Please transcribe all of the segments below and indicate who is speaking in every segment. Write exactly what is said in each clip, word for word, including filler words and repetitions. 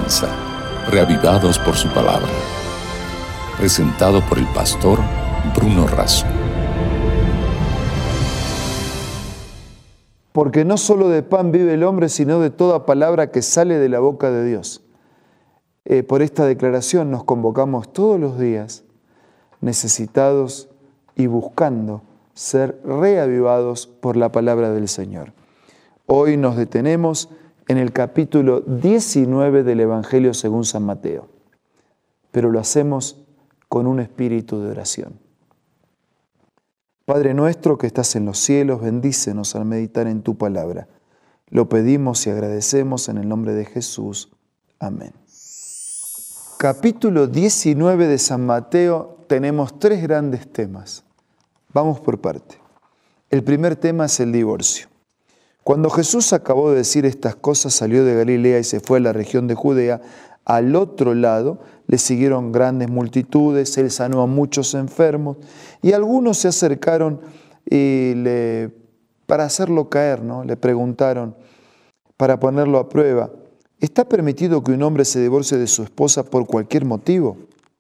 Speaker 1: comienza, Reavivados por su palabra. Presentado por el pastor Bruno Razo.
Speaker 2: Porque no solo de pan vive el hombre, sino de toda palabra que sale de la boca de Dios. Eh, por esta declaración nos convocamos todos los días, necesitados y buscando ser reavivados por la palabra del Señor. Hoy nos detenemos en el capítulo diecinueve del Evangelio según San Mateo, pero lo hacemos con un espíritu de oración. Padre nuestro que estás en los cielos, bendícenos al meditar en tu palabra. Lo pedimos y agradecemos en el nombre de Jesús. Amén. Capítulo diecinueve de San Mateo, tenemos tres grandes temas. Vamos por parte. El primer tema es el divorcio. Cuando Jesús acabó de decir estas cosas, salió de Galilea y se fue a la región de Judea. Al otro lado le siguieron grandes multitudes, él sanó a muchos enfermos y algunos se acercaron y le, para hacerlo caer, ¿no? Le preguntaron, para ponerlo a prueba, ¿está permitido que un hombre se divorcie de su esposa por cualquier motivo?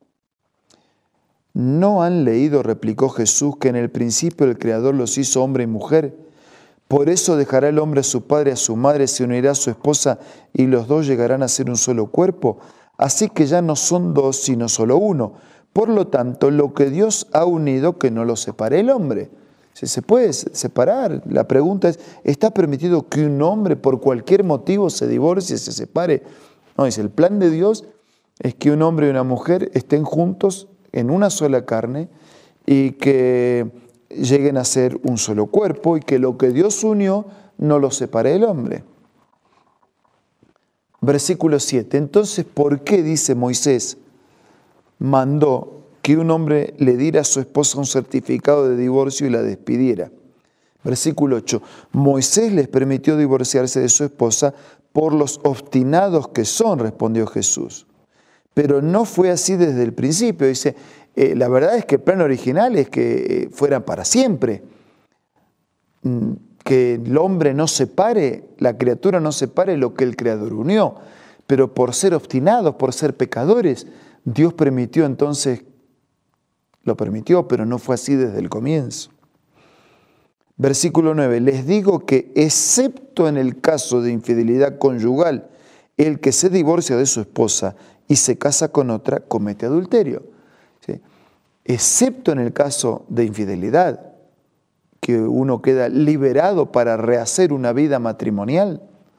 Speaker 2: ¿No han leído, replicó Jesús, que en el principio el Creador los hizo hombre y mujer? Por eso dejará el hombre a su padre y a su madre, se unirá a su esposa y los dos llegarán a ser un solo cuerpo. Así que ya no son dos, sino solo uno. Por lo tanto, lo que Dios ha unido, que no lo separe el hombre. Si se puede separar, la pregunta es, ¿está permitido que un hombre por cualquier motivo se divorcie, se separe? No, dice, el plan de Dios es que un hombre y una mujer estén juntos en una sola carne y que lleguen a ser un solo cuerpo y que lo que Dios unió no lo separe el hombre. Versículo siete. Entonces, ¿por qué, dice Moisés, mandó que un hombre le diera a su esposa un certificado de divorcio y la despidiera? Versículo ocho. Moisés les permitió divorciarse de su esposa por los obstinados que son, respondió Jesús. Pero no fue así desde el principio. Dice, eh, la verdad es que el plan original es que eh, fuera para siempre. Que el hombre no separe, la criatura no separe lo que el Creador unió. Pero por ser obstinados, por ser pecadores, Dios permitió entonces, lo permitió, pero no fue así desde el comienzo. Versículo nueve. Les digo que excepto en el caso de infidelidad conyugal, el que se divorcia de su esposa y se casa con otra, comete adulterio. ¿Sí? Excepto en el caso de infidelidad, que uno queda liberado para rehacer una vida matrimonial.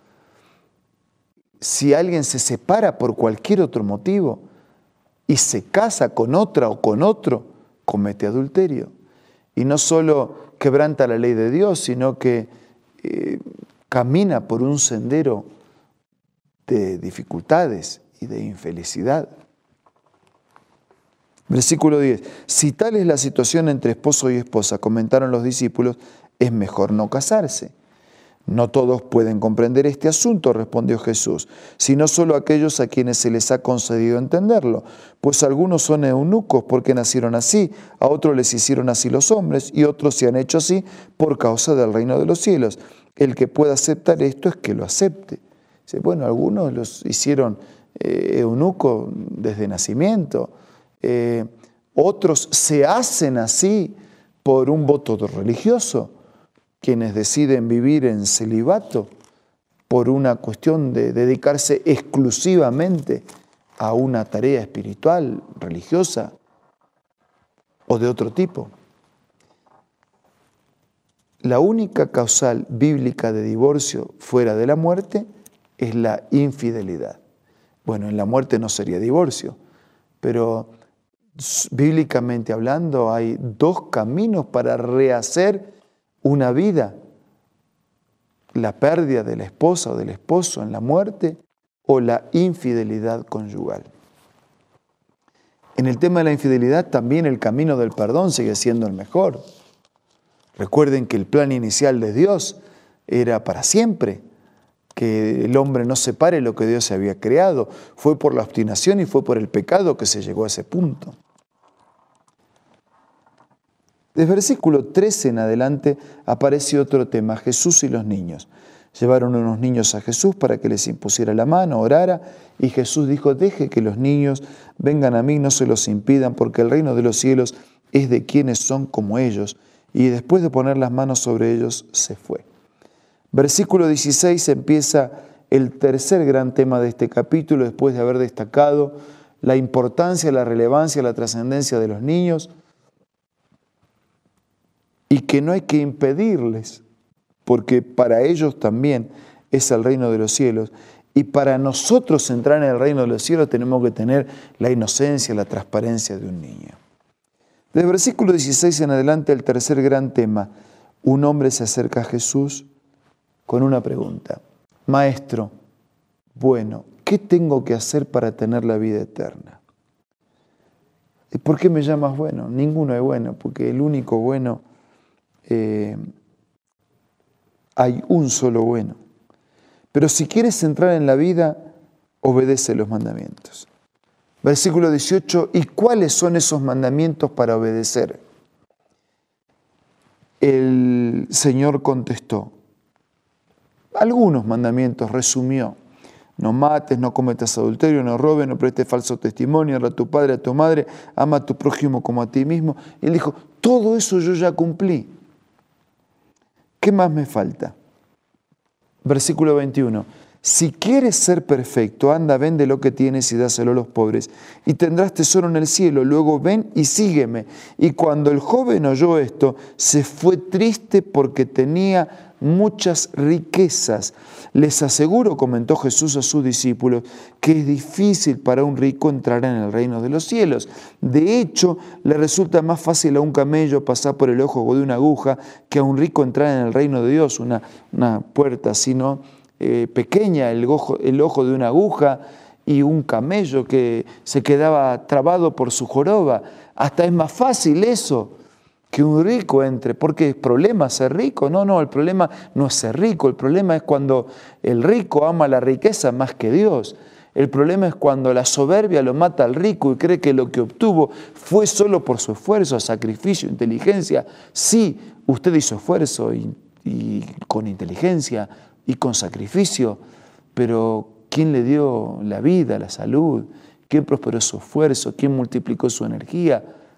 Speaker 2: Si alguien se separa por cualquier otro motivo y se casa con otra o con otro, comete adulterio. Y no solo quebranta la ley de Dios, sino que eh, camina por un sendero de dificultades y de infelicidad. Versículo diez. Si tal es la situación entre esposo y esposa, comentaron los discípulos, es mejor no casarse. No todos pueden comprender este asunto, respondió Jesús, sino solo aquellos a quienes se les ha concedido entenderlo. Pues algunos son eunucos porque nacieron así, a otros les hicieron así los hombres, y otros se han hecho así por causa del reino de los cielos. El que pueda aceptar esto es que lo acepte. Bueno, algunos los hicieron eh, eunucos desde nacimiento, eh, otros se hacen así por un voto religioso, quienes deciden vivir en celibato por una cuestión de dedicarse exclusivamente a una tarea espiritual, religiosa o de otro tipo. La única causal bíblica de divorcio fuera de la muerte es la infidelidad. Bueno, en la muerte no sería divorcio, pero bíblicamente hablando hay dos caminos para rehacer una vida: la pérdida de la esposa o del esposo en la muerte o la infidelidad conyugal. En el tema de la infidelidad también el camino del perdón sigue siendo el mejor. Recuerden que el plan inicial de Dios era para siempre, que el hombre no separe lo que Dios se había creado. Fue por la obstinación y fue por el pecado que se llegó a ese punto. Desde versículo trece en adelante aparece otro tema, Jesús y los niños. Llevaron unos niños a Jesús para que les impusiera la mano, orara, y Jesús dijo: deje que los niños vengan a mí, no se los impidan, porque el reino de los cielos es de quienes son como ellos. Y después de poner las manos sobre ellos, se fue. Versículo dieciséis empieza el tercer gran tema de este capítulo, después de haber destacado la importancia, la relevancia, la trascendencia de los niños, y que no hay que impedirles, porque para ellos también es el reino de los cielos. Y para nosotros entrar en el reino de los cielos tenemos que tener la inocencia, la transparencia de un niño. Desde el versículo dieciséis en adelante, el tercer gran tema, un hombre se acerca a Jesús con una pregunta: Maestro, bueno, ¿qué tengo que hacer para tener la vida eterna? ¿Y por qué me llamas bueno? Ninguno es bueno, porque el único bueno, eh, hay un solo bueno. Pero si quieres entrar en la vida, obedece los mandamientos. Versículo dieciocho, ¿y cuáles son esos mandamientos para obedecer? El Señor contestó, algunos mandamientos, resumió: no mates, no cometas adulterio, no robes, no prestes falso testimonio, honra a tu padre, a tu madre, ama a tu prójimo como a ti mismo. Y él dijo, todo eso yo ya cumplí. ¿Qué más me falta? Versículo veintiuno. Si quieres ser perfecto, anda, vende lo que tienes y dáselo a los pobres, y tendrás tesoro en el cielo. Luego ven y sígueme. Y cuando el joven oyó esto, se fue triste porque tenía muchas riquezas. Les aseguro, comentó Jesús a sus discípulos, que es difícil para un rico entrar en el reino de los cielos. De hecho, le resulta más fácil a un camello pasar por el ojo de una aguja que a un rico entrar en el reino de Dios. Una, una puerta así, ¿no? Eh, pequeña, el ojo, el ojo de una aguja, y un camello que se quedaba trabado por su joroba. Hasta es más fácil eso que un rico entre. ¿Porque es problema ser rico? No, no, el problema no es ser rico. El problema es cuando el rico ama la riqueza más que Dios. El problema es cuando la soberbia lo mata al rico y cree que lo que obtuvo fue solo por su esfuerzo, sacrificio, inteligencia. Sí, usted hizo esfuerzo y, y con inteligencia y con sacrificio, pero ¿quién le dio la vida, la salud? ¿Quién prosperó su esfuerzo? ¿Quién multiplicó su energía?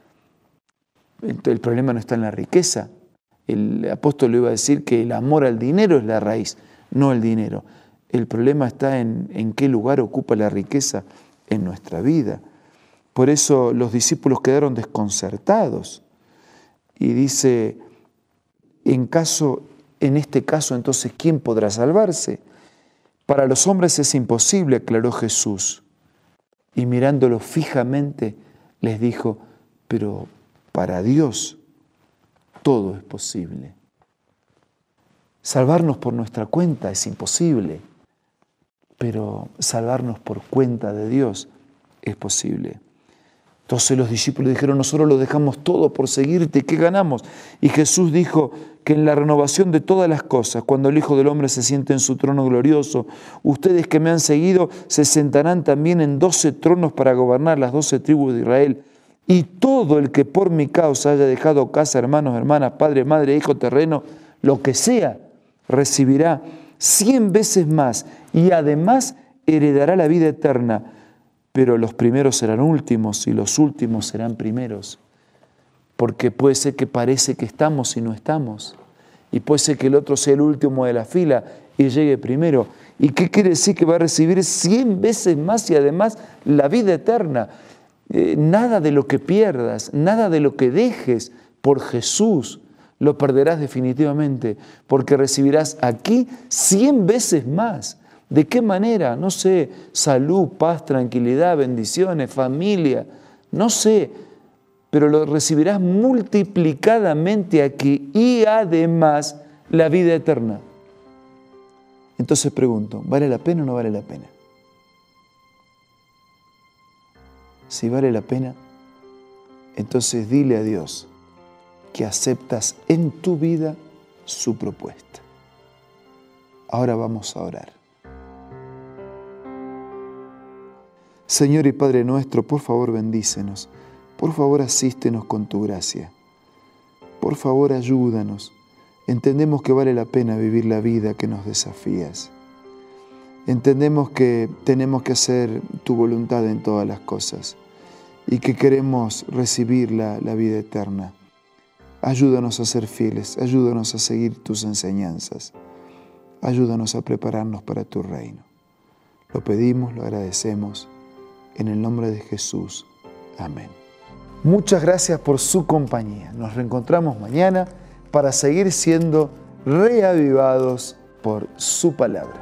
Speaker 2: El problema no está en la riqueza. El apóstol le iba a decir que el amor al dinero es la raíz, no el dinero. El problema está en, en qué lugar ocupa la riqueza en nuestra vida. Por eso los discípulos quedaron desconcertados. Y dice, en caso... En este caso, entonces, ¿quién podrá salvarse? Para los hombres es imposible, aclaró Jesús. Y mirándolo fijamente, les dijo, pero para Dios todo es posible. Salvarnos por nuestra cuenta es imposible, pero salvarnos por cuenta de Dios es posible. Entonces los discípulos dijeron, nosotros lo dejamos todo por seguirte, ¿qué ganamos? Y Jesús dijo que en la renovación de todas las cosas, cuando el Hijo del Hombre se siente en su trono glorioso, ustedes que me han seguido se sentarán también en doce tronos para gobernar las doce tribus de Israel. Y todo el que por mi causa haya dejado casa, hermanos, hermanas, padre, madre, hijo, terreno, lo que sea, recibirá cien veces más y además heredará la vida eterna. Pero los primeros serán últimos y los últimos serán primeros. Porque puede ser que parece que estamos y no estamos. Y puede ser que el otro sea el último de la fila y llegue primero. ¿Y qué quiere decir? Que va a recibir cien veces más y además la vida eterna. Eh, nada de lo que pierdas, nada de lo que dejes por Jesús lo perderás definitivamente. Porque recibirás aquí cien veces más. ¿De qué manera? No sé, salud, paz, tranquilidad, bendiciones, familia, no sé, pero lo recibirás multiplicadamente aquí y además la vida eterna. Entonces pregunto, ¿vale la pena o no vale la pena? Si vale la pena, entonces dile a Dios que aceptas en tu vida su propuesta. Ahora vamos a orar. Señor y Padre nuestro, por favor bendícenos, por favor asístenos con tu gracia, por favor ayúdanos entendemos que vale la pena vivir la vida que nos desafías. Entendemos que tenemos que hacer tu voluntad en todas las cosas y que queremos recibir la, la vida eterna. Ayúdanos a ser fieles, ayúdanos a seguir tus enseñanzas, ayúdanos a prepararnos para tu reino. Lo pedimos, lo agradecemos, en el nombre de Jesús. Amén. Muchas gracias por su compañía. Nos reencontramos mañana para seguir siendo reavivados por su palabra.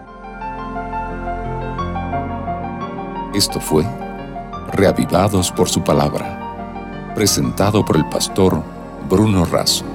Speaker 1: Esto fue Reavivados por su palabra, presentado por el pastor Bruno Razo.